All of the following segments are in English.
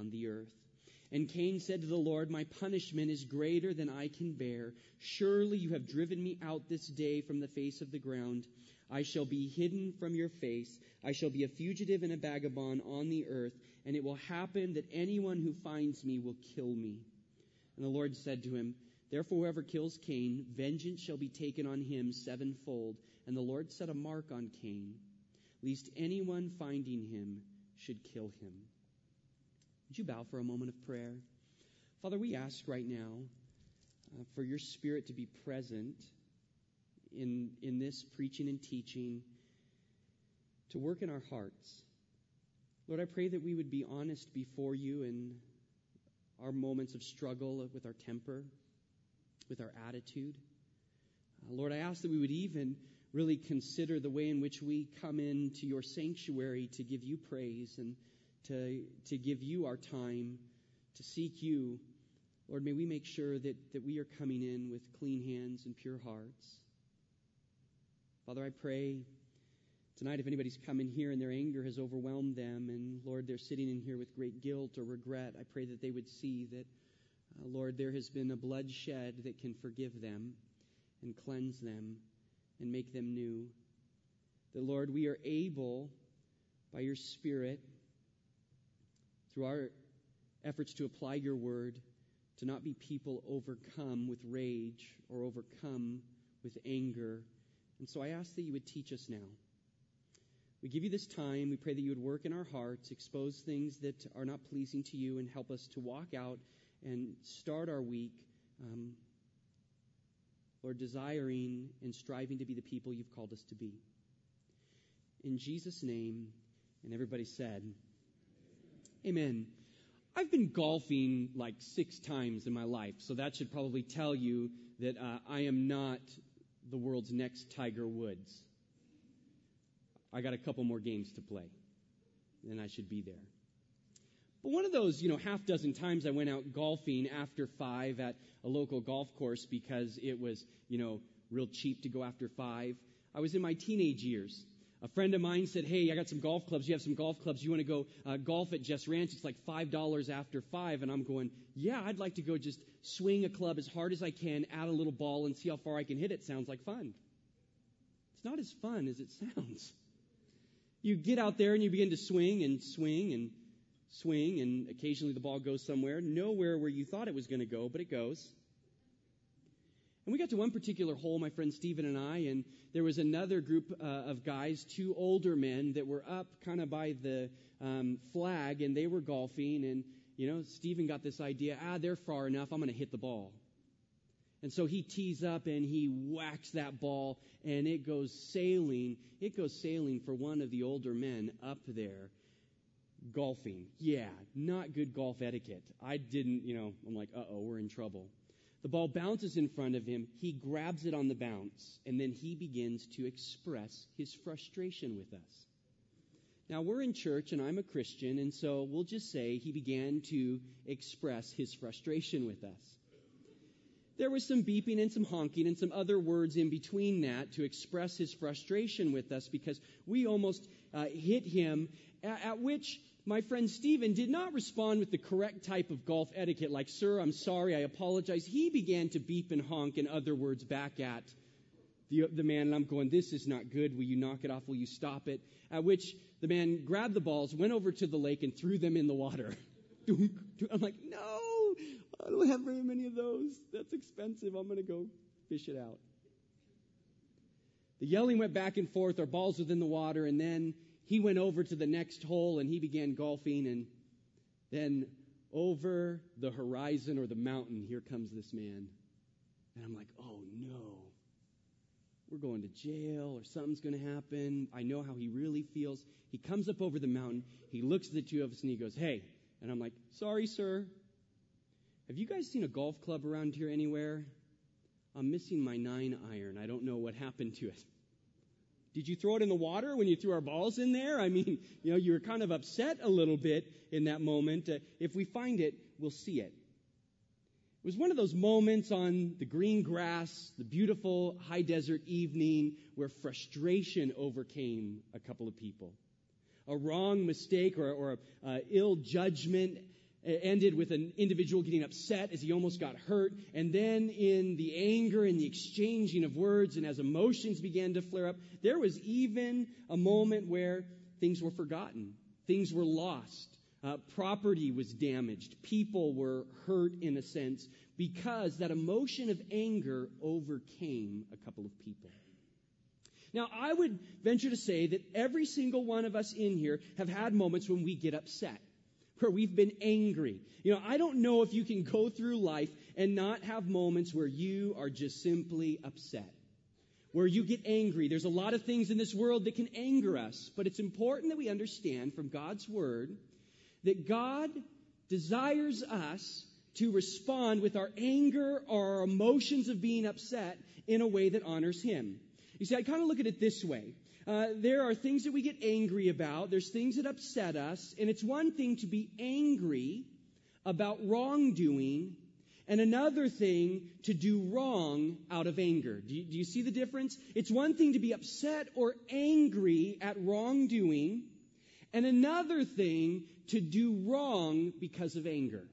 on the earth. And Cain said to the Lord, my punishment is greater than I can bear. Surely you have driven me out this day from the face of the ground. I shall be hidden from your face. I shall be a fugitive and a vagabond on the earth. And it will happen that anyone who finds me will kill me. And the Lord said to him, therefore whoever kills Cain, vengeance shall be taken on him sevenfold. And the Lord set a mark on Cain, lest anyone finding him should kill him. Would you bow for a moment of prayer? Father, we ask right now for your Spirit to be present in this preaching and teaching, to work in our hearts. Lord, I pray that we would be honest before you in our moments of struggle with our temper, with our attitude. Lord, I ask that we would even really consider the way in which we come into your sanctuary to give you praise and to give you our time, to seek you. Lord, may we make sure that we are coming in with clean hands and pure hearts. Father, I pray tonight if anybody's come in here and their anger has overwhelmed them, and Lord, they're sitting in here with great guilt or regret, I pray that they would see that, Lord, there has been a blood shed that can forgive them and cleanse them and make them new. That, Lord, we are able, by your Spirit, through our efforts to apply your word, to not be people overcome with rage or overcome with anger. And so I ask that you would teach us now. We give you this time. We pray that you would work in our hearts, expose things that are not pleasing to you, and help us to walk out and start our week, Lord, desiring and striving to be the people you've called us to be. In Jesus' name, and everybody said, amen. I've been golfing like 6 times in my life, so that should probably tell you that I am not the world's next Tiger Woods. I got a couple more games to play, and I should be there. But one of those, half dozen times I went out golfing after 5 at a local golf course because it was, real cheap to go after 5. I was in my teenage years. A friend of mine said, hey, I got some golf clubs. You have some golf clubs. You want to go golf at Jess Ranch? It's like $5 after 5. And I'm going, yeah, I'd like to go just swing a club as hard as I can, add a little ball, and see how far I can hit it. Sounds like fun. It's not as fun as it sounds. You get out there and you begin to swing and swing and swing, and occasionally the ball goes somewhere, nowhere where you thought it was going to go, but it goes. And we got to one particular hole, my friend Stephen and I, and there was another group of guys, 2 older men that were up kind of by the flag, and they were golfing, and, Stephen got this idea, they're far enough, I'm going to hit the ball. And so he tees up and he whacks that ball, and it goes sailing. It goes sailing for one of the older men up there golfing. Yeah, not good golf etiquette. I didn't, I'm like, we're in trouble. The ball bounces in front of him. He grabs it on the bounce, and then he begins to express his frustration with us. Now, we're in church, and I'm a Christian, and so we'll just say he began to express his frustration with us. There was some beeping and some honking and some other words in between that to express his frustration with us because we almost hit him, at which my friend Stephen did not respond with the correct type of golf etiquette, like, sir, I'm sorry, I apologize. He began to beep and honk in other words back at the man, and I'm going, this is not good. Will you knock it off? Will you stop it? At which the man grabbed the balls, went over to the lake, and threw them in the water. I'm like, no, I don't have very many of those. That's expensive. I'm going to go fish it out. The yelling went back and forth. Our balls were in the water, and then he went over to the next hole, and he began golfing, and then over the horizon or the mountain, here comes this man. And I'm like, oh, no. We're going to jail or something's going to happen. I know how he really feels. He comes up over the mountain. He looks at the two of us, and he goes, hey. And I'm like, sorry, sir. Have you guys seen a golf club around here anywhere? I'm missing my 9-iron. I don't know what happened to it. Did you throw it in the water when you threw our balls in there? I mean, you were kind of upset a little bit in that moment. If we find it, we'll see it. It was one of those moments on the green grass, the beautiful high desert evening where frustration overcame a couple of people. A wrong mistake or ill judgment It ended with an individual getting upset as he almost got hurt. And then in the anger and the exchanging of words and as emotions began to flare up, there was even a moment where things were forgotten. Things were lost. Property was damaged. People were hurt in a sense because that emotion of anger overcame a couple of people. Now, I would venture to say that every single one of us in here have had moments when we get upset, where we've been angry. I don't know if you can go through life and not have moments where you are just simply upset, where you get angry. There's a lot of things in this world that can anger us, but it's important that we understand from God's Word that God desires us to respond with our anger or our emotions of being upset in a way that honors Him. You see, I kind of look at it this way. There are things that we get angry about. There's things that upset us. And it's one thing to be angry about wrongdoing and another thing to do wrong out of anger. Do you see the difference? It's one thing to be upset or angry at wrongdoing and another thing to do wrong because of anger.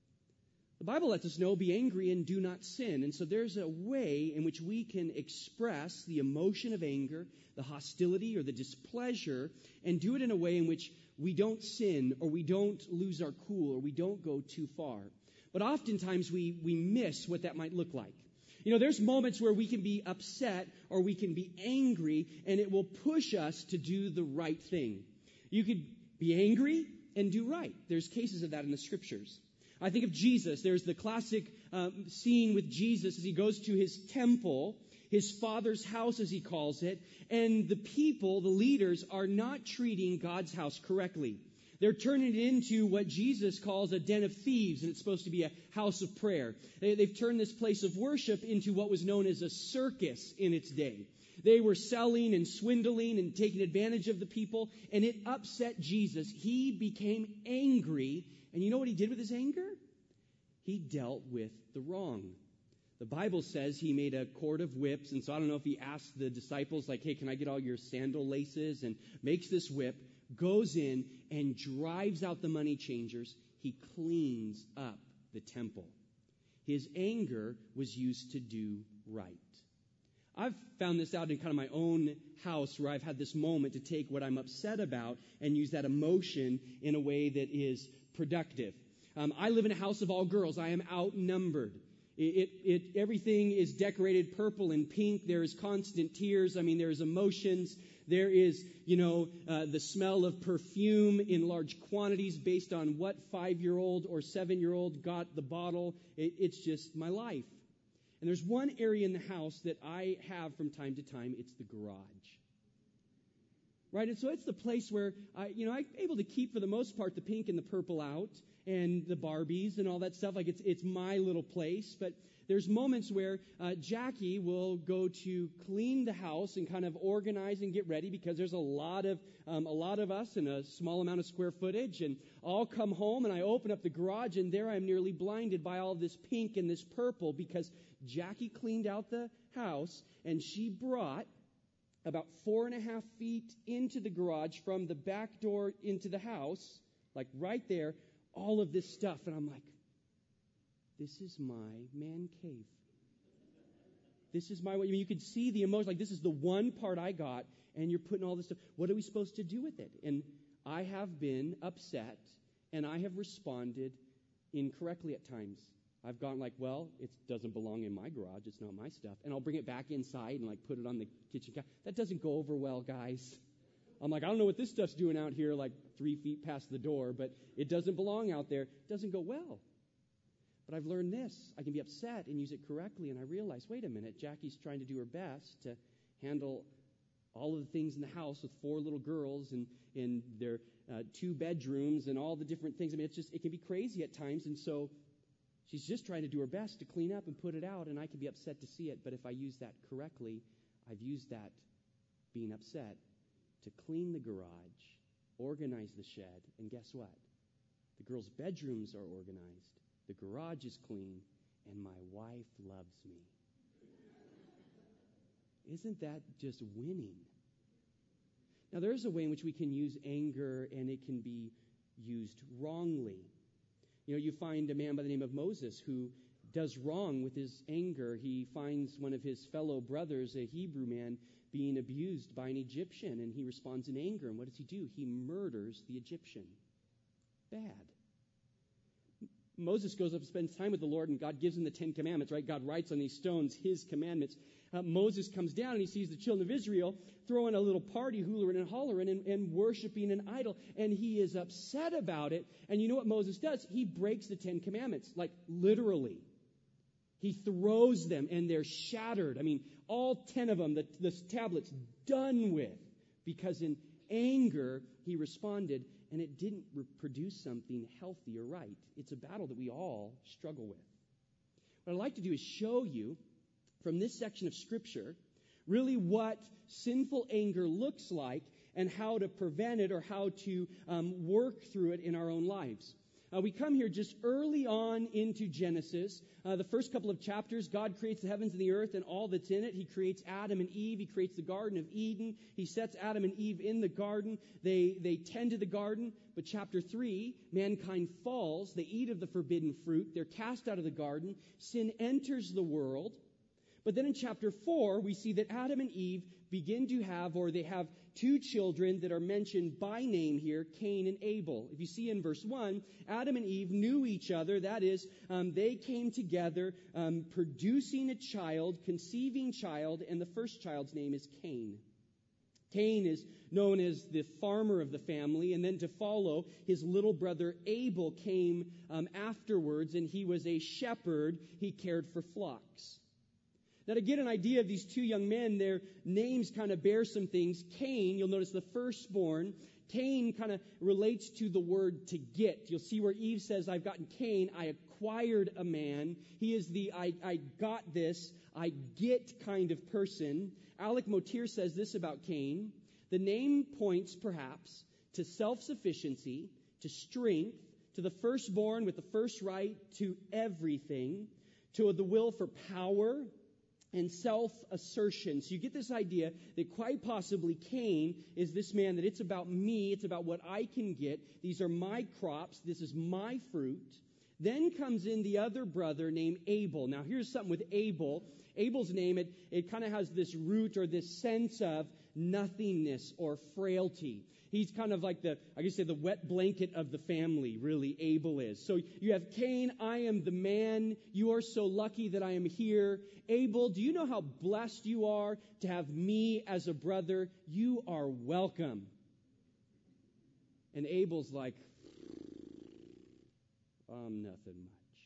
The Bible lets us know, be angry and do not sin. And so there's a way in which we can express the emotion of anger, the hostility or the displeasure, and do it in a way in which we don't sin or we don't lose our cool or we don't go too far. But oftentimes we miss what that might look like. There's moments where we can be upset or we can be angry, and it will push us to do the right thing. You could be angry and do right. There's cases of that in the Scriptures. I think of Jesus. There's the classic scene with Jesus as he goes to his temple, his Father's house as he calls it, and the people, the leaders, are not treating God's house correctly. They're turning it into what Jesus calls a den of thieves, and it's supposed to be a house of prayer. They've turned this place of worship into what was known as a circus in its day. They were selling and swindling and taking advantage of the people, and it upset Jesus. He became angry. And you know what he did with his anger? He dealt with the wrong. The Bible says he made a cord of whips. And so I don't know if he asked the disciples, like, hey, can I get all your sandal laces? And makes this whip, goes in and drives out the money changers. He cleans up the temple. His anger was used to do right. I've found this out in kind of my own house where I've had this moment to take what I'm upset about and use that emotion in a way that is productive. I live in a house of all girls. I am outnumbered. Everything is decorated purple and pink. There is constant tears. There is emotions. There is, the smell of perfume in large quantities based on what 5-year-old or 7-year-old got the bottle. It's just my life. And there's one area in the house that I have from time to time. It's the garage. Right? And so it's the place where, I'm able to keep, for the most part, the pink and the purple out and the Barbies and all that stuff. Like, it's my little place. But there's moments where Jackie will go to clean the house and kind of organize and get ready because there's a lot of us in a small amount of square footage. And I'll come home and I open up the garage, and there I'm nearly blinded by all this pink and this purple because Jackie cleaned out the house, and she brought about 4.5 feet into the garage from the back door into the house, like right there, all of this stuff. And I'm like, this is my man cave. This is my way. You could see the emotion. Like, this is the one part I got, and you're putting all this stuff. What are we supposed to do with it? And I have been upset, and I have responded incorrectly at times. I've gone like, well, it doesn't belong in my garage. It's not my stuff. And I'll bring it back inside and put it on the kitchen counter. That doesn't go over well, guys. I'm like, I don't know what this stuff's doing out here 3 feet past the door, but it doesn't belong out there. It doesn't go well. But I've learned this. I can be upset and use it correctly, and I realize, wait a minute, Jackie's trying to do her best to handle all of the things in the house with 4 little girls and in their 2 bedrooms and all the different things. It can be crazy at times, and so she's just trying to do her best to clean up and put it out, and I can be upset to see it. But if I use that correctly, I've used that being upset to clean the garage, organize the shed, and guess what? The girls' bedrooms are organized, the garage is clean, and my wife loves me. Isn't that just winning? Now, there's a way in which we can use anger, and it can be used wrongly. You find a man by the name of Moses who does wrong with his anger. He finds one of his fellow brothers, a Hebrew man, being abused by an Egyptian, and he responds in anger. And what does he do? He murders the Egyptian. Bad. Moses goes up and spends time with the Lord, and God gives him the 10 Commandments, right? God writes on these stones his commandments. Moses comes down, and he sees the children of Israel throwing a little party, hoolering and hollering, and worshiping an idol, and he is upset about it. And you know what Moses does? He breaks the 10 Commandments, like literally. He throws them, and they're shattered. I mean, all 10 of them, the tablets, done with, because in anger he responded, and it didn't produce something healthy or right. It's a battle that we all struggle with. What I'd like to do is show you from this section of Scripture really what sinful anger looks like and how to prevent it or how to work through it in our own lives. We come here just early on into Genesis. The first couple of chapters, God creates the heavens and the earth and all that's in it. He creates Adam and Eve. He creates the Garden of Eden. He sets Adam and Eve in the garden. They tend to the garden. But chapter 3, mankind falls. They eat of the forbidden fruit. They're cast out of the garden. Sin enters the world. But then in chapter 4, we see that Adam and Eve begin to have, or they have two children that are mentioned by name here, Cain and Abel. If you see in verse 1, Adam and Eve knew each other. That is, they came together producing a child, conceiving child, and the first child's name is Cain. Cain is known as the farmer of the family, and then to follow, his little brother Abel came afterwards, and he was a shepherd. He cared for flocks. Now, to get an idea of these two young men, their names kind of bear some things. Cain, you'll notice the firstborn. Cain kind of relates to the word to get. You'll see where Eve says, I've gotten Cain, I acquired a man. He is the I got this, I get kind of person. Alec Motir says this about Cain. The name points, perhaps, to self-sufficiency, to strength, to the firstborn with the first right to everything, to the will for power, and self-assertion. So you get this idea that quite possibly Cain is this man that it's about me, it's about what I can get. These are my crops, this is my fruit. Then comes in the other brother named Abel. Now here's something with Abel. Abel's name, it kind of has this root or this sense of nothingness or frailty. He's kind of like the wet blanket of the family, really, Abel is. So you have Cain, I am the man. You are so lucky that I am here. Abel, do you know how blessed you are to have me as a brother? You are welcome. And Abel's like, I'm nothing much.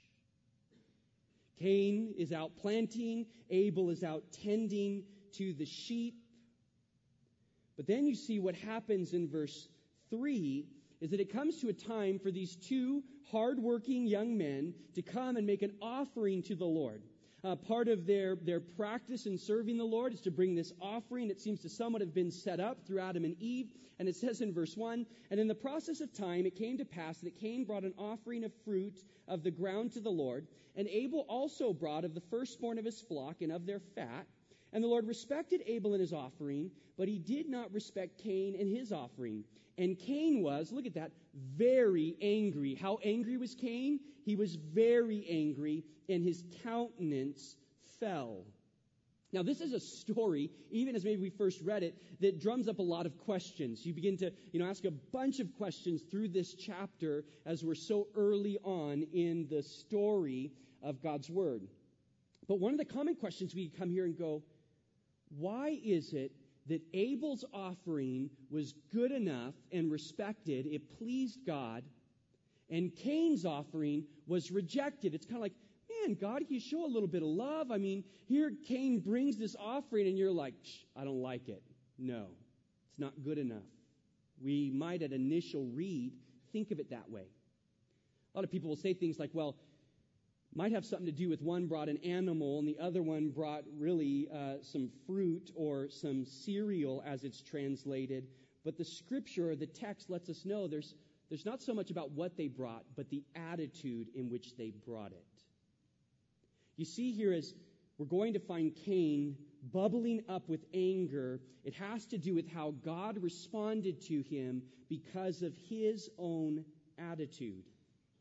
Cain is out planting. Abel is out tending to the sheep. But then you see what happens in verse 3 is that it comes to a time for these two hardworking young men to come and make an offering to the Lord. Part of their practice in serving the Lord is to bring this offering. It seems to somewhat have been set up through Adam and Eve. And it says in verse 1, and in the process of time it came to pass that Cain brought an offering of fruit of the ground to the Lord. And Abel also brought of the firstborn of his flock and of their fat. And the Lord respected Abel and his offering, but he did not respect Cain and his offering. And Cain was, look at that, very angry. How angry was Cain? He was very angry, and his countenance fell. Now, this is a story, even as maybe we first read it, that drums up a lot of questions. You begin to, ask a bunch of questions through this chapter as we're so early on in the story of God's Word. But one of the common questions we come here and go, why is it that Abel's offering was good enough and respected, it pleased God, and Cain's offering was rejected? It's kind of like, man, God, can you show a little bit of love? I mean, here Cain brings this offering, and you're like, I don't like it. No, it's not good enough. We might at initial read think of it that way. A lot of people will say things like, well, might have something to do with one brought an animal and the other one brought really some fruit or some cereal as it's translated. But the scripture or the text lets us know there's not so much about what they brought, but the attitude in which they brought it. You see here as we're going to find Cain bubbling up with anger, it has to do with how God responded to him because of his own attitude.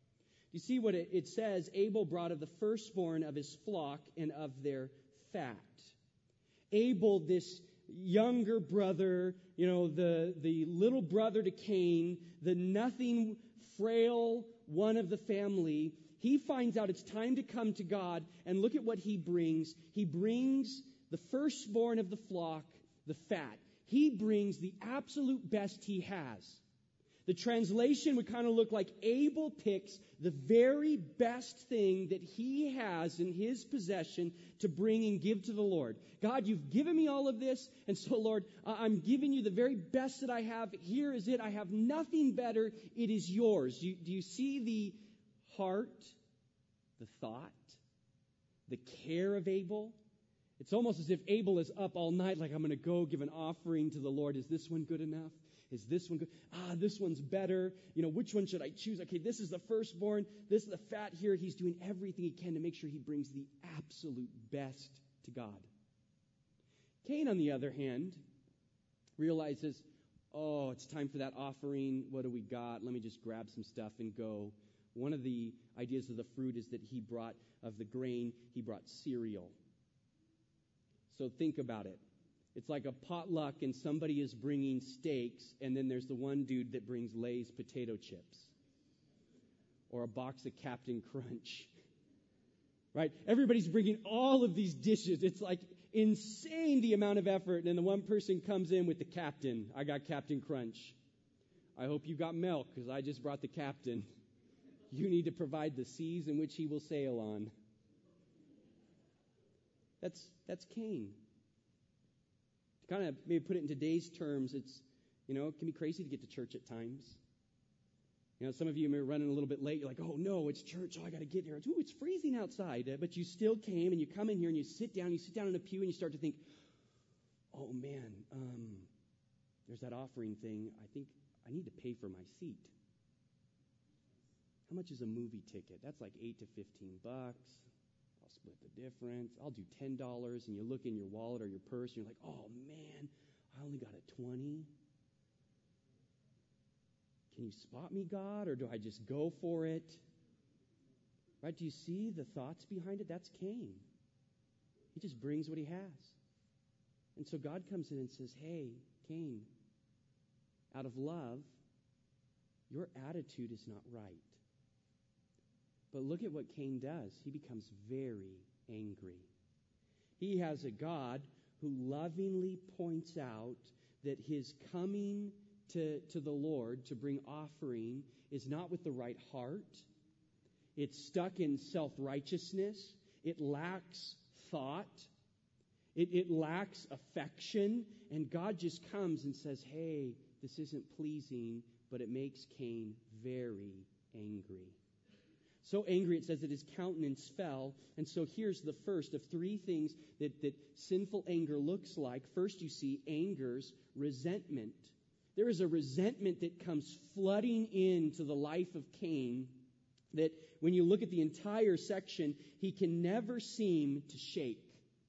You see what it says? Abel brought of the firstborn of his flock and of their fat. Abel, this younger brother, the little brother to Cain, the nothing, frail one of the family, he finds out it's time to come to God, and look at what he brings. He brings the firstborn of the flock, the fat. He brings the absolute best he has. The translation would kind of look like Abel picks the very best thing that he has in his possession to bring and give to the Lord. God, you've given me all of this, and so, Lord, I'm giving you the very best that I have. Here is it. I have nothing better. It is yours. Do you see the heart, the thought, the care of Abel? It's almost as if Abel is up all night like, I'm going to go give an offering to the Lord. Is this one good enough? Is this one good? This one's better. Which one should I choose? Okay, this is the firstborn. This is the fat here. He's doing everything he can to make sure he brings the absolute best to God. Cain, on the other hand, realizes, it's time for that offering. What do we got? Let me just grab some stuff and go. One of the ideas of the fruit is that he brought, of the grain, he brought cereal. So think about it. It's like a potluck and somebody is bringing steaks, and then there's the one dude that brings Lay's potato chips or a box of Captain Crunch, right? Everybody's bringing all of these dishes. It's like insane the amount of effort, and then the one person comes in with the Captain. I got Captain Crunch. I hope you got milk because I just brought the Captain. You need to provide the seas in which he will sail on. That's Cain. To kind of maybe put it in today's terms, it can be crazy to get to church at times. Some of you may be running a little bit late. You're like, oh no, it's church. Oh, I got to get here. Ooh, it's freezing outside. But you still came, and you come in here and you sit down in a pew, and you start to think, oh man, there's that offering thing. I think I need to pay for my seat. How much is a movie ticket? That's like $8 to $15. I'll split the difference. I'll do $10. And you look in your wallet or your purse, and you're like, oh man, I only got a 20. Can you spot me, God, or do I just go for it? Right? Do you see the thoughts behind it? That's Cain. He just brings what he has. And so God comes in and says, hey, Cain, out of love, your attitude is not right. But look at what Cain does. He becomes very angry. He has a God who lovingly points out that his coming to the Lord to bring offering is not with the right heart. It's stuck in self-righteousness. It lacks thought. It lacks affection. And God just comes and says, hey, this isn't pleasing, but it makes Cain very angry. So angry, it says that his countenance fell. And so here's the first of three things that sinful anger looks like. First, you see anger's resentment. There is a resentment that comes flooding into the life of Cain that when you look at the entire section, he can never seem to shake.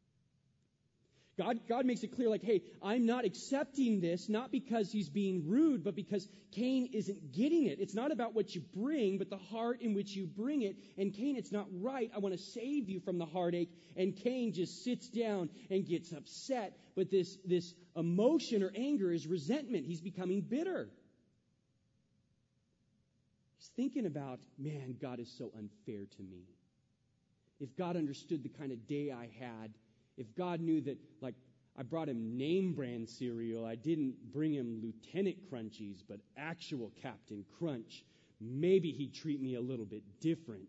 God makes it clear, like, hey, I'm not accepting this, not because he's being rude, but because Cain isn't getting it. It's not about what you bring, but the heart in which you bring it. And Cain, it's not right. I want to save you from the heartache. And Cain just sits down and gets upset. But this emotion or anger is resentment. He's becoming bitter. He's thinking about, man, God is so unfair to me. If God understood the kind of day I had, if God knew that, like, I brought him name brand cereal, I didn't bring him Lieutenant Crunchies, but actual Captain Crunch, maybe he'd treat me a little bit different.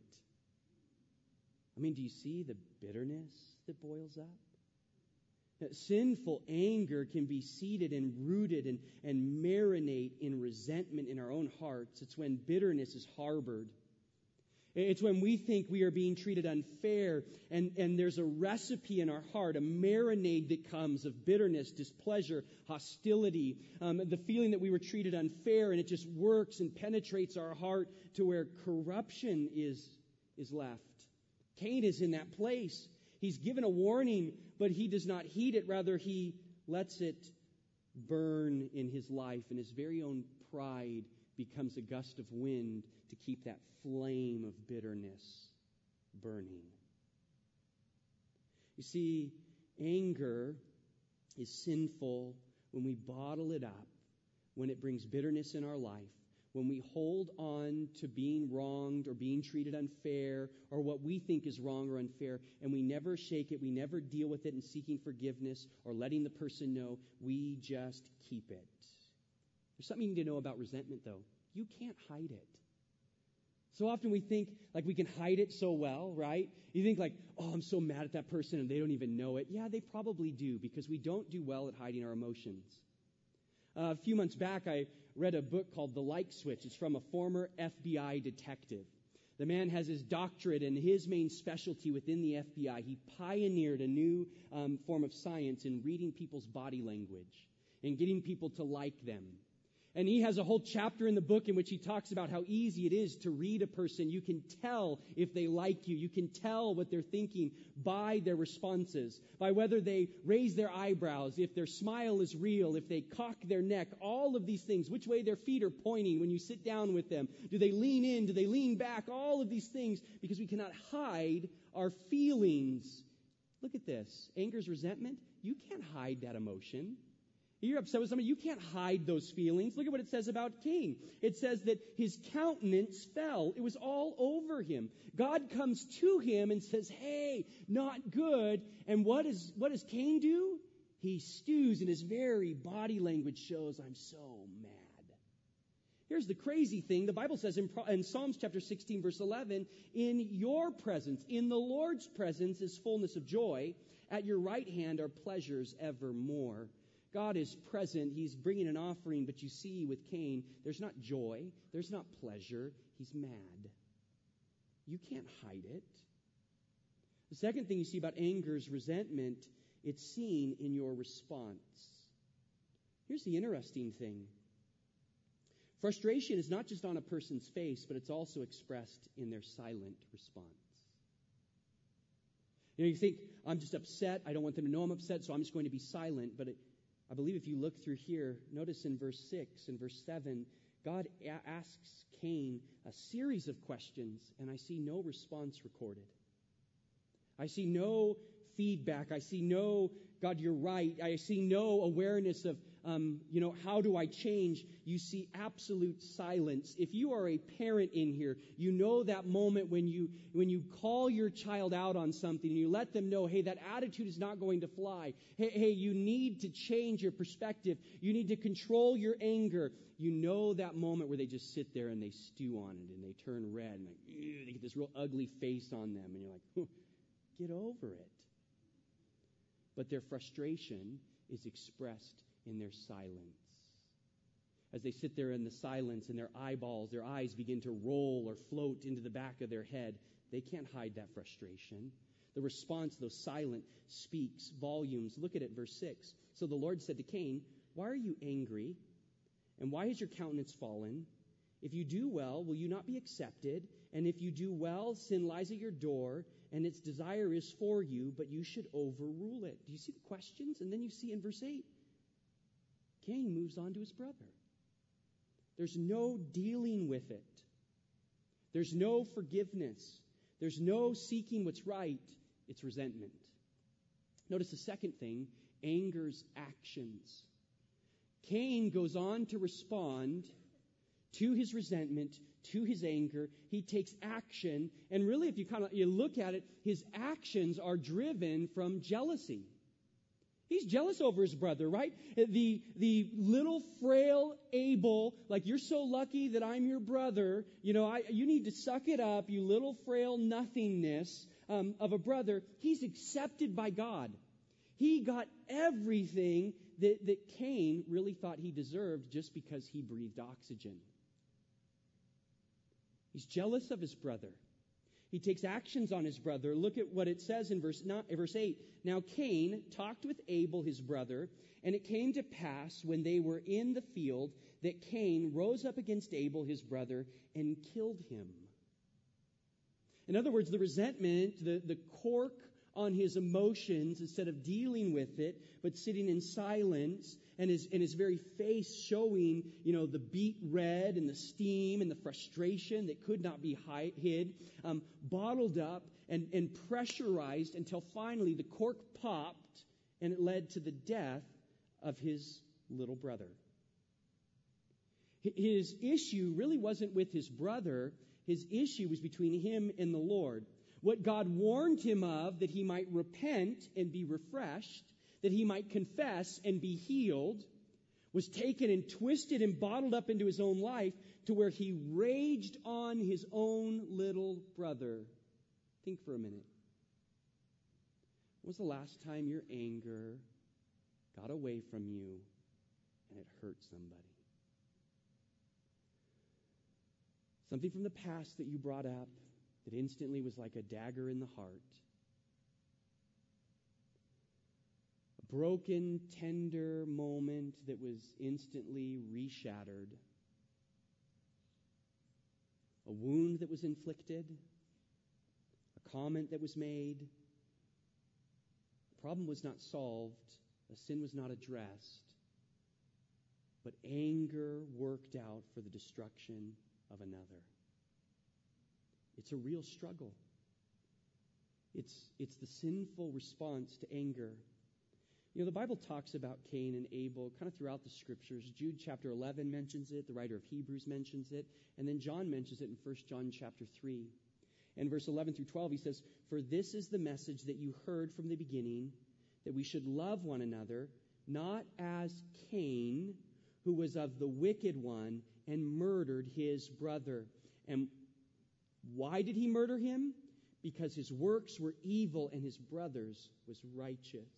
I mean, do you see the bitterness that boils up? That sinful anger can be seated and rooted and marinate in resentment in our own hearts. It's when bitterness is harbored. It's when we think we are being treated unfair, and there's a recipe in our heart, a marinade that comes of bitterness, displeasure, hostility, the feeling that we were treated unfair, and it just works and penetrates our heart to where corruption is left. Cain is in that place. He's given a warning, but he does not heed it. Rather, he lets it burn in his life, and his very own pride becomes a gust of wind to keep that flame of bitterness burning. You see, anger is sinful when we bottle it up, when it brings bitterness in our life, when we hold on to being wronged or being treated unfair or what we think is wrong or unfair, and we never shake it, we never deal with it in seeking forgiveness or letting the person know, we just keep it. There's something you need to know about resentment, though. You can't hide it. So often we think like we can hide it so well, right? You think like, oh, I'm so mad at that person and they don't even know it. Yeah, they probably do, because we don't do well at hiding our emotions. A few months back, I read a book called The Like Switch. It's from a former FBI detective. The man has his doctorate, and his main specialty within the FBI, he pioneered a new form of science in reading people's body language and getting people to like them. And he has a whole chapter in the book in which he talks about how easy it is to read a person. You can tell if they like you. You can tell what they're thinking by their responses, by whether they raise their eyebrows, if their smile is real, if they cock their neck, all of these things, which way their feet are pointing when you sit down with them. Do they lean in? Do they lean back? All of these things, because we cannot hide our feelings. Look at this. Anger's resentment. You can't hide that emotion. You're upset with somebody, you can't hide those feelings. Look at what it says about Cain. It says that his countenance fell. It was all over him. God comes to him and says, hey, not good. And what does Cain do? He stews, and his very body language shows, I'm so mad. Here's the crazy thing. The Bible says in Psalms chapter 16, verse 11, in your presence, in the Lord's presence is fullness of joy. At your right hand are pleasures evermore. God is present. He's bringing an offering, but you see with Cain, there's not joy. There's not pleasure. He's mad. You can't hide it. The second thing you see about anger is resentment. It's seen in your response. Here's the interesting thing. Frustration is not just on a person's face, but it's also expressed in their silent response. You think, I'm just upset. I don't want them to know I'm upset, so I'm just going to be silent. But I believe if you look through here, notice in verse 6 and verse 7, God asks Cain a series of questions, and I see no response recorded. I see no feedback. I see no, God, you're right. I see no awareness of, how do I change? You see absolute silence. If you are a parent in here, you know that moment when you call your child out on something and you let them know, hey, that attitude is not going to fly. Hey, you need to change your perspective. You need to control your anger. You know that moment where they just sit there and they stew on it and they turn red and they get this real ugly face on them, and you're like, get over it. But their frustration is expressed in their silence. As they sit there in the silence and their eyes begin to roll or float into the back of their head, they can't hide that frustration. The response, though silent, speaks volumes. Look at it, verse 6. So the Lord said to Cain, why are you angry? And why has your countenance fallen? If you do well, will you not be accepted? And if you do well, sin lies at your door, and its desire is for you, but you should overrule it. Do you see the questions? And then you see in verse 8, Cain moves on to his brother. There's no dealing with it. There's no forgiveness. There's no seeking what's right. It's resentment. Notice the second thing, anger's actions. Cain goes on to respond to his resentment, to his anger. He takes action. And really, if you look at it, his actions are driven from jealousy. He's jealous over his brother, right? The little frail Abel, like, you're so lucky that I'm your brother. You need to suck it up, you little frail nothingness of a brother. He's accepted by God. He got everything that Cain really thought he deserved just because he breathed oxygen. He's jealous of his brother. He takes actions on his brother. Look at what it says in verse 8. Now Cain talked with Abel his brother, and it came to pass when they were in the field that Cain rose up against Abel his brother and killed him. In other words, the resentment, the cork on his emotions instead of dealing with it, but sitting in silence, and his very face showing, the beet red and the steam and the frustration that could not be hid, bottled up and pressurized until finally the cork popped and it led to the death of his little brother. His issue really wasn't with his brother. His issue was between him and the Lord. What God warned him of, that he might repent and be refreshed, that he might confess and be healed, was taken and twisted and bottled up into his own life to where he raged on his own little brother. Think for a minute. When was the last time your anger got away from you and it hurt somebody? Something from the past that you brought up that instantly was like a dagger in the heart. A broken, tender moment that was instantly reshattered. A wound that was inflicted. A comment that was made. The problem was not solved. A sin was not addressed. But anger worked out for the destruction of another. It's a real struggle. It's the sinful response to anger. The Bible talks about Cain and Abel kind of throughout the Scriptures. Jude chapter 11 mentions it. The writer of Hebrews mentions it. And then John mentions it in 1 John chapter 3. And verse 11 through 12, he says, "For this is the message that you heard from the beginning, that we should love one another, not as Cain, who was of the wicked one, and murdered his brother." And why did he murder him? Because his works were evil and his brother's was righteous.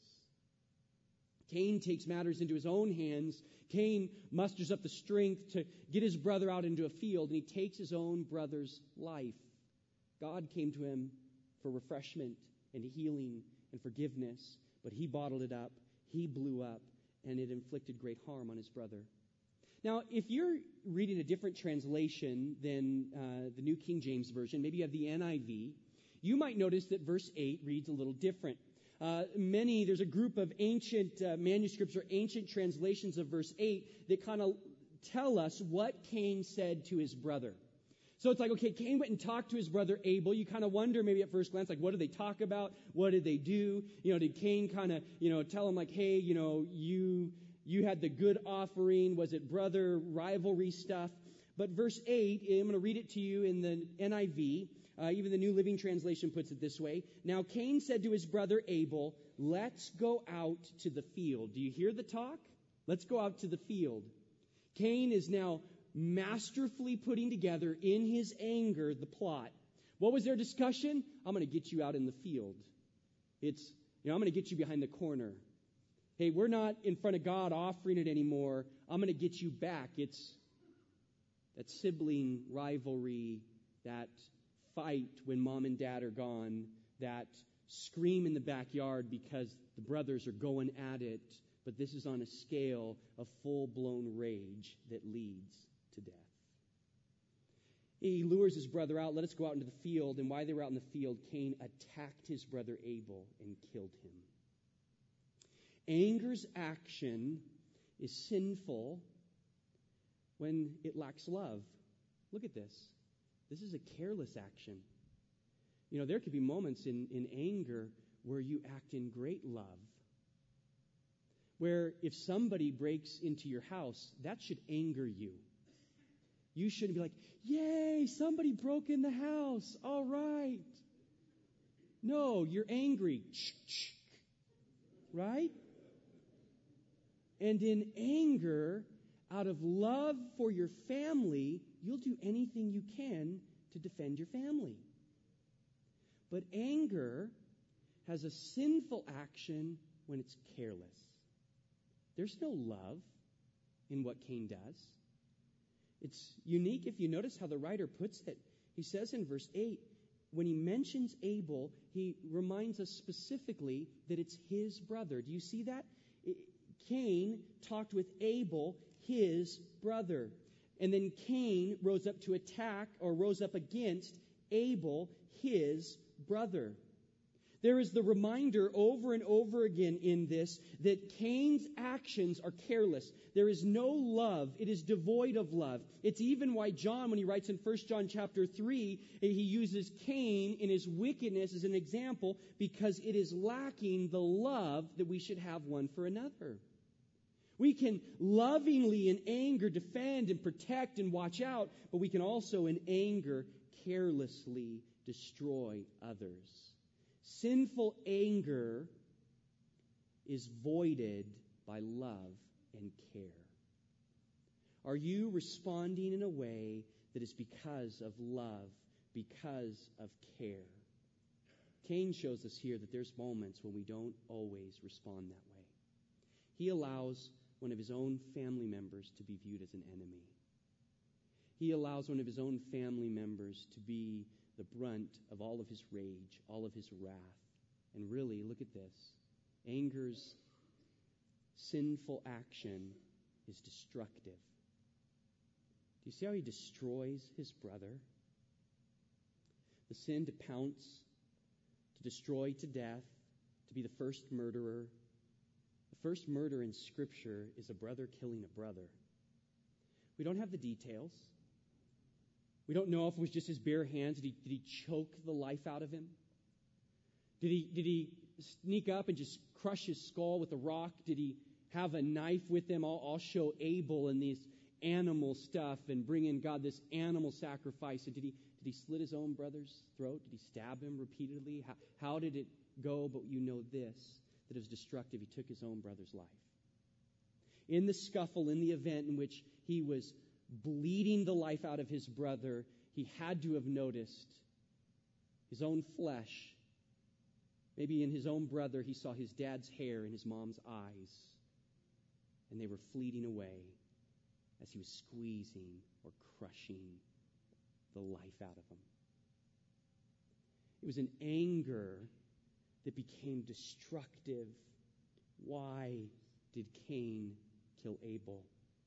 Cain takes matters into his own hands. Cain musters up the strength to get his brother out into a field, and he takes his own brother's life. God came to him for refreshment and healing and forgiveness, but he bottled it up, he blew up, and it inflicted great harm on his brother. Now, if you're reading a different translation than the New King James Version, maybe you have the NIV, you might notice that verse 8 reads a little different. There's a group of ancient manuscripts or ancient translations of verse 8 that kind of tell us what Cain said to his brother. So it's like, okay, Cain went and talked to his brother Abel. You kind of wonder maybe at first glance, like, what did they talk about? What did they do? Did Cain kind of, tell him like, hey, you had the good offering. Was it brother rivalry stuff? But verse 8, I'm going to read it to you in the NIV. Even the New Living Translation puts it this way. "Now Cain said to his brother Abel, 'Let's go out to the field.'" Do you hear the talk? Let's go out to the field. Cain is now masterfully putting together in his anger the plot. What was their discussion? I'm going to get you out in the field. I'm going to get you behind the corner. Hey, we're not in front of God offering it anymore. I'm going to get you back. It's that sibling rivalry, that fight when mom and dad are gone, that scream in the backyard because the brothers are going at it. But this is on a scale of full-blown rage that leads to death. He lures his brother out. Let us go out into the field. And while they were out in the field, Cain attacked his brother Abel and killed him. Anger's action is sinful when it lacks love. Look at this. This is a careless action. There could be moments in anger where you act in great love. Where if somebody breaks into your house, that should anger you. You shouldn't be like, yay, somebody broke in the house. All right. No, you're angry. Right? And in anger, out of love for your family, you'll do anything you can to defend your family. But anger has a sinful action when it's careless. There's no love in what Cain does. It's unique if you notice how the writer puts it. He says in verse 8, when he mentions Abel, he reminds us specifically that it's his brother. Do you see that? Cain talked with Abel, his brother. And then Cain rose up to attack or rose up against Abel, his brother. There is the reminder over and over again in this that Cain's actions are careless. There is no love. It is devoid of love. It's even why John, when he writes in 1 John chapter 3, he uses Cain in his wickedness as an example because it is lacking the love that we should have one for another. We can lovingly in anger defend and protect and watch out, but we can also in anger carelessly destroy others. Sinful anger is voided by love and care. Are you responding in a way that is because of love, because of care? Cain shows us here that there's moments when we don't always respond that way. He allows one of his own family members to be viewed as an enemy. He allows one of his own family members to be the brunt of all of his rage, all of his wrath. And really, look at this. Anger's sinful action is destructive. Do you see how he destroys his brother? The sin to pounce, to destroy to death, to be the first murderer. The first murder in Scripture is a brother killing a brother. We don't have the details. We don't know if it was just his bare hands. Did he choke the life out of him? Did he sneak up and just crush his skull with a rock? Did he have a knife with him? I'll show Abel and these animal stuff and bring in God this animal sacrifice. And did he slit his own brother's throat? Did he stab him repeatedly? How did it go? But you know this, that it was destructive. He took his own brother's life. In the scuffle, in the event in which he was bleeding the life out of his brother, he had to have noticed his own flesh. Maybe in his own brother, he saw his dad's hair in his mom's eyes, and they were fleeting away as he was squeezing or crushing the life out of him. It was an anger that became destructive. Why did Cain kill Abel?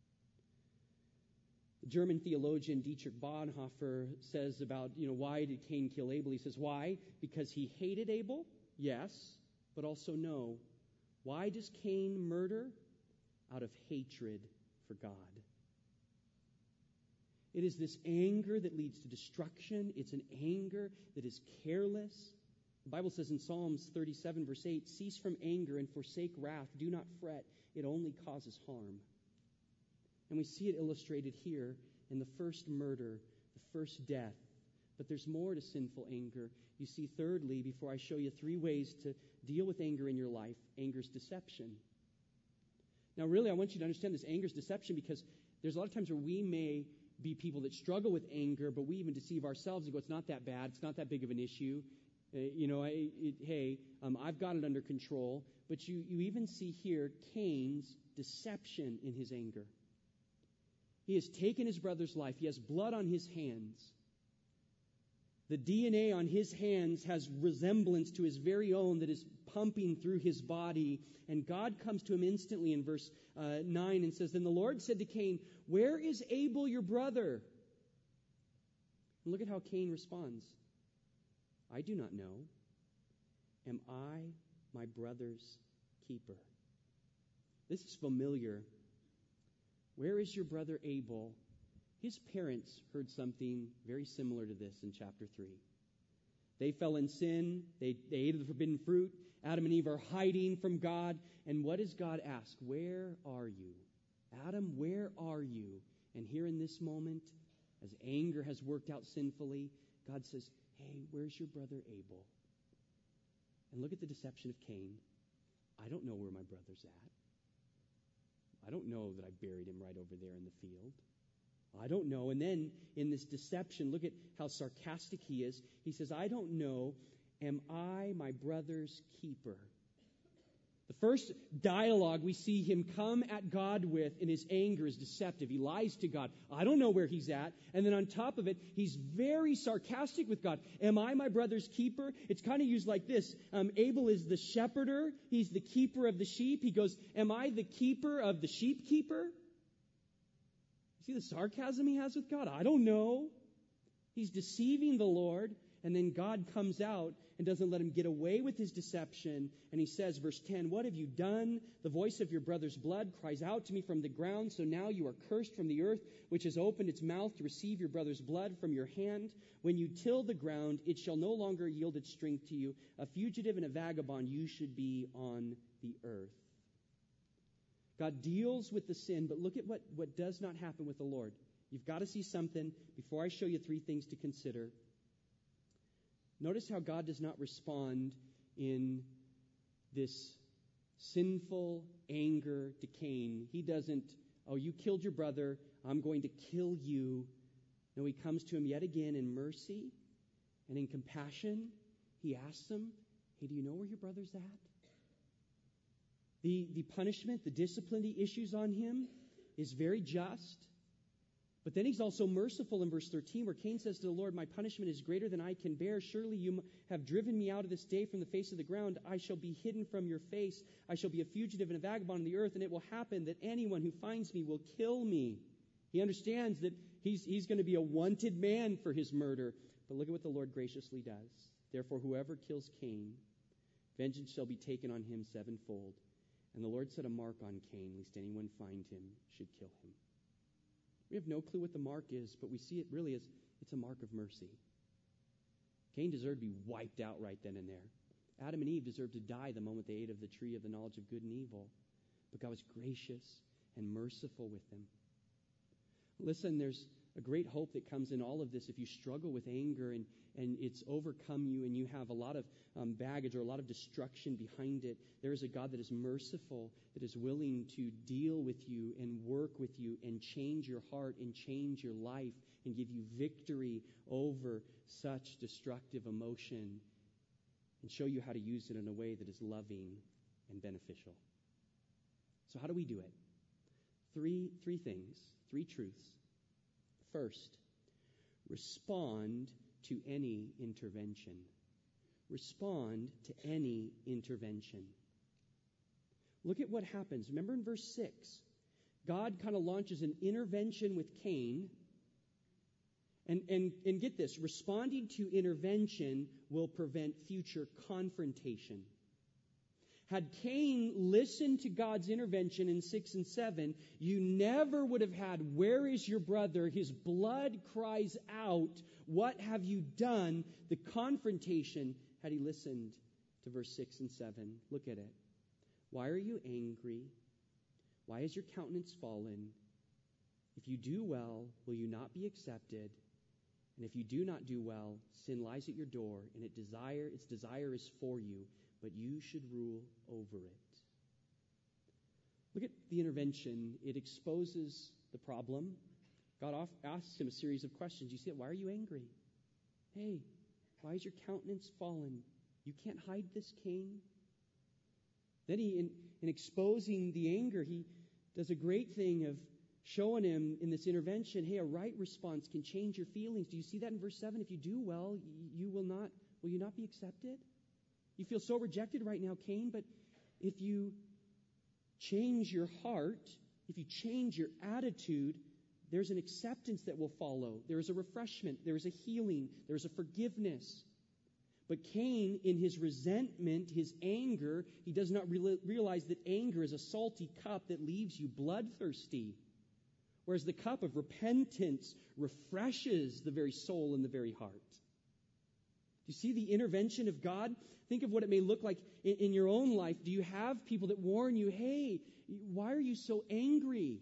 The German theologian Dietrich Bonhoeffer says about, why did Cain kill Abel? He says, why? Because he hated Abel? Yes, but also no. Why does Cain murder? Out of hatred for God. It is this anger that leads to destruction. It's an anger that is careless. The Bible says in Psalms 37, verse 8, cease from anger and forsake wrath. Do not fret. It only causes harm. And we see it illustrated here in the first murder, the first death. But there's more to sinful anger. You see, thirdly, before I show you 3 ways to deal with anger in your life, anger's deception. Now, really, I want you to understand this anger's deception because there's a lot of times where we may be people that struggle with anger, but we even deceive ourselves and go, it's not that bad. It's not that big of an issue. I've got it under control. But you even see here Cain's deception in his anger. He has taken his brother's life. He has blood on his hands. The DNA on his hands has resemblance to his very own that is pumping through his body. And God comes to him instantly in verse 9 and says, Then the Lord said to Cain, Where is Abel your brother? And look at how Cain responds. I do not know. Am I my brother's keeper? This is familiar. Where is your brother Abel? His parents heard something very similar to this in chapter 3. They fell in sin. They ate of the forbidden fruit. Adam and Eve are hiding from God. And what does God ask? Where are you? Adam, where are you? And here in this moment, as anger has worked out sinfully, God says, Hey, where's your brother Abel? And look at the deception of Cain. I don't know where my brother's at. I don't know that I buried him right over there in the field. I don't know. And then in this deception, look at how sarcastic he is. He says, I don't know. Am I my brother's keeper? The first dialogue we see him come at God with in his anger is deceptive. He lies to God. I don't know where he's at. And then on top of it, he's very sarcastic with God. Am I my brother's keeper? It's kind of used like this. Abel is the shepherder. He's the keeper of the sheep. He goes, am I the keeper of the sheep keeper? See the sarcasm he has with God? I don't know. He's deceiving the Lord. And then God comes out and doesn't let him get away with his deception. And he says, verse 10, "What have you done? The voice of your brother's blood cries out to me from the ground. So now you are cursed from the earth, which has opened its mouth to receive your brother's blood from your hand. When you till the ground, it shall no longer yield its strength to you. A fugitive and a vagabond you should be on the earth." God deals with the sin, but look at what does not happen with the Lord. You've got to see something before I show you three things to consider. Notice how God does not respond in this sinful anger to Cain. He doesn't, "Oh, you killed your brother, I'm going to kill you." No, he comes to him yet again in mercy and in compassion. He asks him, "Hey, do you know where your brother's at?" The punishment, the discipline he issues on him is very just. But then he's also merciful in verse 13, where Cain says to the Lord, "My punishment is greater than I can bear. Surely you have driven me out of this day from the face of the ground. I shall be hidden from your face. I shall be a fugitive and a vagabond on the earth, and it will happen that anyone who finds me will kill me." He understands that he's going to be a wanted man for his murder. But look at what the Lord graciously does. "Therefore, whoever kills Cain, vengeance shall be taken on him sevenfold. And the Lord set a mark on Cain, lest anyone find him should kill him." We have no clue what the mark is, but we see it really as it's a mark of mercy. Cain deserved to be wiped out right then and there. Adam and Eve deserved to die the moment they ate of the tree of the knowledge of good and evil. But God was gracious and merciful with them. Listen, there's a great hope that comes in all of this. If you struggle with anger and it's overcome you and you have a lot of baggage or a lot of destruction behind it, there is a God that is merciful, that is willing to deal with you and work with you and change your heart and change your life and give you victory over such destructive emotion and show you how to use it in a way that is loving and beneficial. So how do we do it? Three things, three truths. First, respond to any intervention. Respond to any intervention. Look at what happens. Remember in verse 6, God kind of launches an intervention with Cain. And get this, responding to intervention will prevent future confrontation. Had Cain listened to God's intervention in 6 and 7, you never would have had, "Where is your brother? His blood cries out. What have you done?" The confrontation, had he listened to verse 6 and 7. Look at it. "Why are you angry? Why is your countenance fallen? If you do well, will you not be accepted? And if you do not do well, sin lies at your door, and its desire is for you, but you should rule over it." Look at the intervention. It exposes the problem. God asks him a series of questions. You see it? Why are you angry? Hey, why is your countenance fallen? You can't hide this, Cain. Then he, in exposing the anger, he does a great thing of showing him in this intervention, hey, a right response can change your feelings. Do you see that in verse 7? If you do well, will you not be accepted? You feel so rejected right now, Cain, but if you change your heart, if you change your attitude, there's an acceptance that will follow. There is a refreshment. There is a healing. There is a forgiveness. But Cain, in his resentment, his anger, he does not realize that anger is a salty cup that leaves you bloodthirsty, whereas the cup of repentance refreshes the very soul and the very heart. Do you see the intervention of God? Think of what it may look like in your own life. Do you have people that warn you, hey, why are you so angry?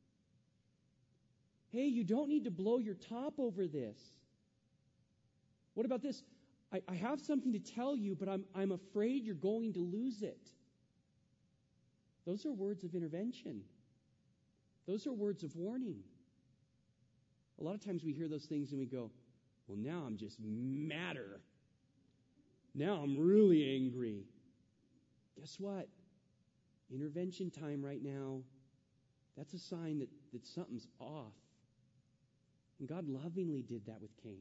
Hey, you don't need to blow your top over this. What about this? I have something to tell you, but I'm afraid you're going to lose it. Those are words of intervention. Those are words of warning. A lot of times we hear those things and we go, well, now I'm just madder. Now I'm really angry. Guess what? Intervention time right now, that's a sign that something's off. And God lovingly did that with Cain.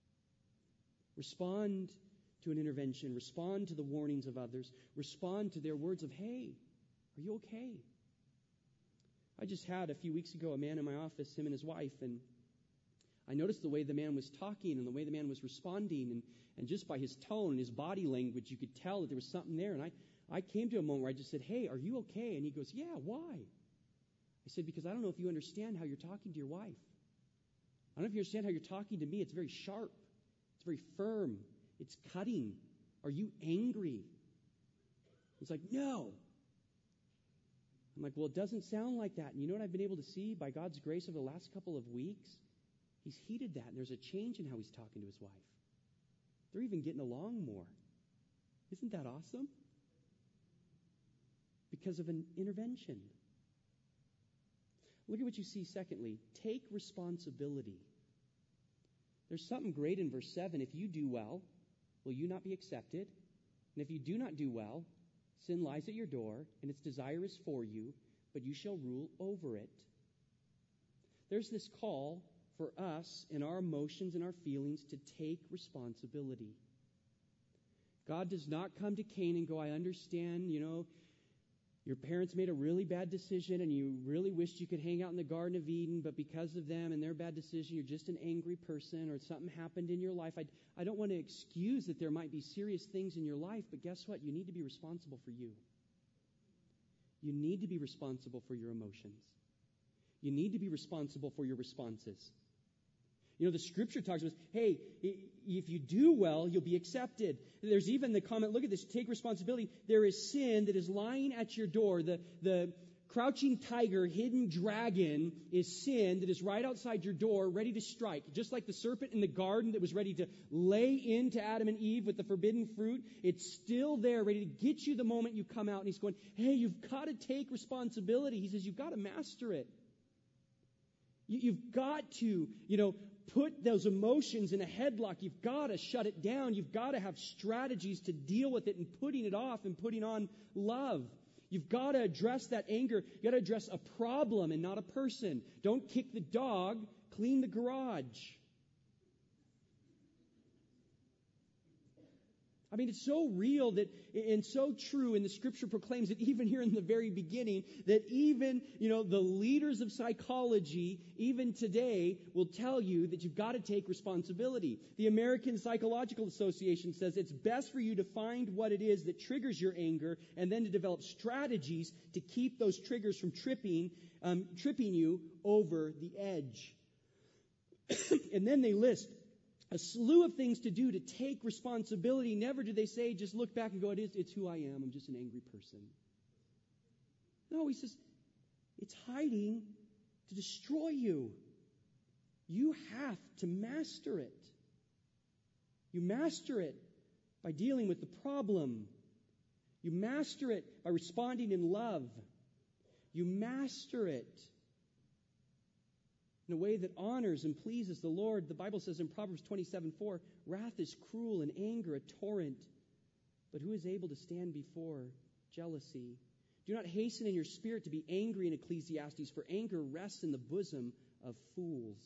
Respond to an intervention. Respond to the warnings of others. Respond to their words of, hey, are you okay? I just had a few weeks ago a man in my office, him and his wife, and I noticed the way the man was talking and the way the man was responding, and just by his tone and his body language, you could tell that there was something there. And I came to a moment where I just said, hey, are you okay? And he goes, yeah, why? I said, because I don't know if you understand how you're talking to your wife. I don't know if you understand how you're talking to me. It's very sharp. It's very firm. It's cutting. Are you angry? He's like, no. I'm like, well, it doesn't sound like that. And you know what I've been able to see by God's grace over the last couple of weeks? He's heeded that, and there's a change in how he's talking to his wife. They're even getting along more. Isn't that awesome? Because of an intervention. Look at what you see secondly. Take responsibility. There's something great in verse 7. If you do well, will you not be accepted? And if you do not do well, sin lies at your door, and its desire is for you, but you shall rule over it. There's this call for us in our emotions and our feelings to take responsibility. God does not come to Cain and go, I understand, your parents made a really bad decision and you really wished you could hang out in the Garden of Eden, but because of them and their bad decision, you're just an angry person or something happened in your life. I don't want to excuse that there might be serious things in your life, but guess what? You need to be responsible for you. You need to be responsible for your emotions. You need to be responsible for your responses. The Scripture talks about, hey, if you do well, you'll be accepted. There's even the comment, look at this, take responsibility. There is sin that is lying at your door. The crouching tiger, hidden dragon is sin that is right outside your door, ready to strike. Just like the serpent in the garden that was ready to lay into Adam and Eve with the forbidden fruit, it's still there, ready to get you the moment you come out. And he's going, hey, you've got to take responsibility. He says, you've got to master it. You've got to, put those emotions in a headlock. You've got to shut it down. You've got to have strategies to deal with it and putting it off and putting on love. You've got to address that anger. You've got to address a problem and not a person. Don't kick the dog. Clean the garage. I mean, it's so real that and so true, and the Scripture proclaims it even here in the very beginning, that even, the leaders of psychology, even today, will tell you that you've got to take responsibility. The American Psychological Association says it's best for you to find what it is that triggers your anger and then to develop strategies to keep those triggers from tripping you over the edge. And then they list a slew of things to do to take responsibility. Never do they say, just look back and go, it's who I am. I'm just an angry person. No, he says, it's hiding to destroy you. You have to master it. You master it by dealing with the problem. You master it by responding in love. You master it in a way that honors and pleases the Lord. The Bible says in Proverbs 27:4, wrath is cruel and anger a torrent, but who is able to stand before jealousy? Do not hasten in your spirit to be angry in Ecclesiastes, for anger rests in the bosom of fools.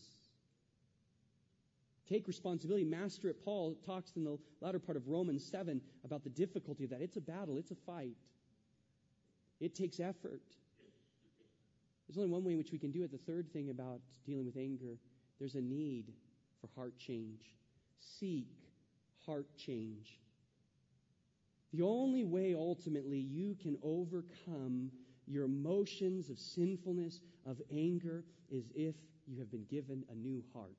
Take responsibility, master it. Paul talks in the latter part of Romans 7 about the difficulty of that. It's a battle, it's a fight. It takes effort. There's only one way in which we can do it. The third thing about dealing with anger, there's a need for heart change. Seek heart change. The only way ultimately you can overcome your emotions of sinfulness, of anger, is if you have been given a new heart.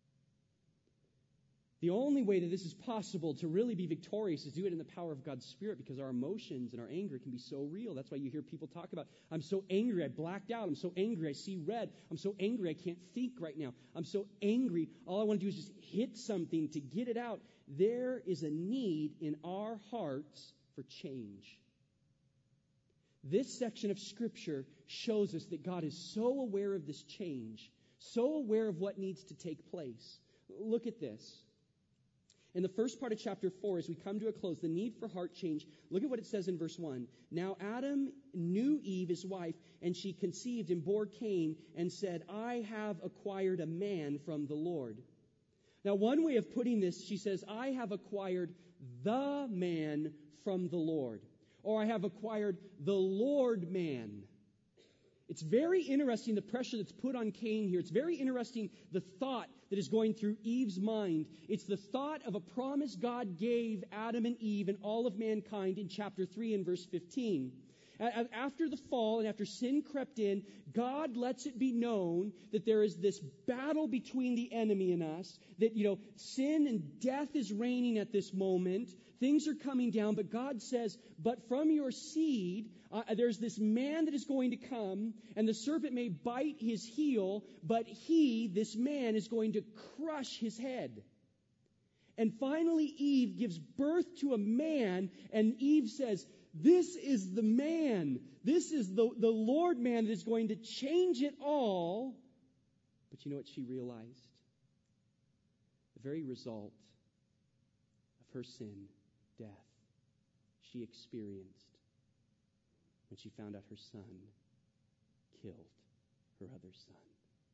The only way that this is possible to really be victorious is do it in the power of God's Spirit, because our emotions and our anger can be so real. That's why you hear people talk about, I'm so angry, I blacked out. I'm so angry, I see red. I'm so angry, I can't think right now. I'm so angry, all I want to do is just hit something to get it out. There is a need in our hearts for change. This section of Scripture shows us that God is so aware of this change, so aware of what needs to take place. Look at this. In the first part of chapter 4, as we come to a close, the need for heart change, look at what it says in verse 1. Now Adam knew Eve, his wife, and she conceived and bore Cain and said, I have acquired a man from the Lord. Now, one way of putting this, she says, I have acquired the man from the Lord. Or I have acquired the Lord man. It's very interesting, the pressure that's put on Cain here. It's very interesting, the thought that is going through Eve's mind. It's the thought of a promise God gave Adam and Eve and all of mankind in chapter 3 and verse 15. After the fall and after sin crept in, God lets it be known that there is this battle between the enemy and us, that, sin and death is reigning at this moment. Things are coming down, but God says, but from your seed, there's this man that is going to come, and the serpent may bite his heel, but this man, is going to crush his head. And finally, Eve gives birth to a man, and Eve says, this is the man. This is the Lord man that is going to change it all. But you know what she realized? The very result of her sin, death, she experienced when she found out her son killed her other son.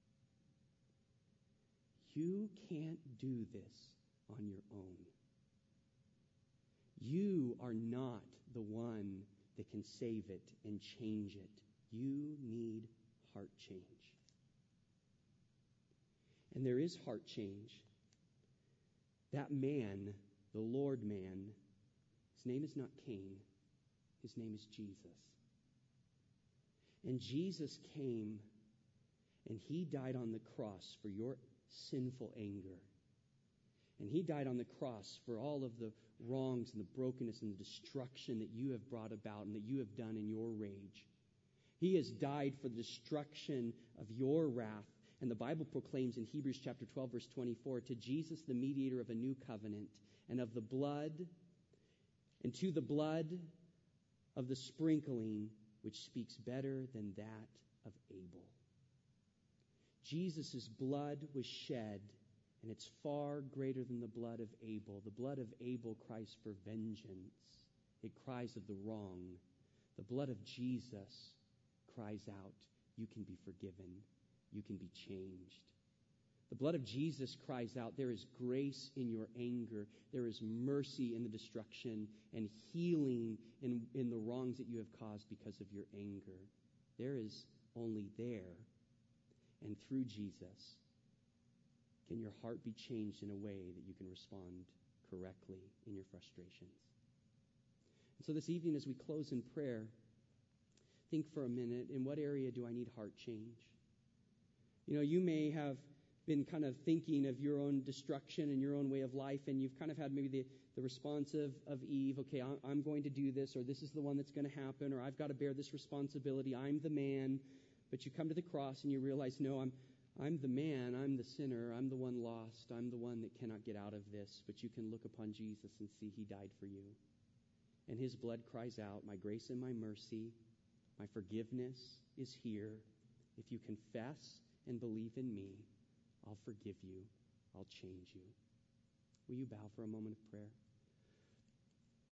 You can't do this on your own. You are not the one that can save it and change it. You need heart change. And there is heart change. That man, the Lord man, his name is not Cain. His name is Jesus. And Jesus came and he died on the cross for your sinful anger. And he died on the cross for all of the wrongs and the brokenness and the destruction that you have brought about and that you have done in your rage. He has died for the destruction of your wrath. And the Bible proclaims in Hebrews chapter 12, verse 24, to Jesus, the mediator of a new covenant, and of the blood, and to the blood of the sprinkling, which speaks better than that of Abel. Jesus' blood was shed, and it's far greater than the blood of Abel. The blood of Abel cries for vengeance. It cries of the wrong. The blood of Jesus cries out, you can be forgiven. You can be changed. The blood of Jesus cries out, there is grace in your anger. There is mercy in the destruction and healing in the wrongs that you have caused because of your anger. There is only there. And through Jesus, can your heart be changed in a way that you can respond correctly in your frustrations? And so this evening, as we close in prayer, think for a minute, in what area do I need heart change? You may have been kind of thinking of your own destruction and your own way of life, and you've kind of had maybe the response of Eve, okay, I'm going to do this, or this is the one that's going to happen, or I've got to bear this responsibility, I'm the man. But you come to the cross and you realize, no, I'm the man, I'm the sinner, I'm the one lost, I'm the one that cannot get out of this. But you can look upon Jesus and see he died for you. And his blood cries out, my grace and my mercy, my forgiveness is here. If you confess and believe in me, I'll forgive you, I'll change you. Will you bow for a moment of prayer?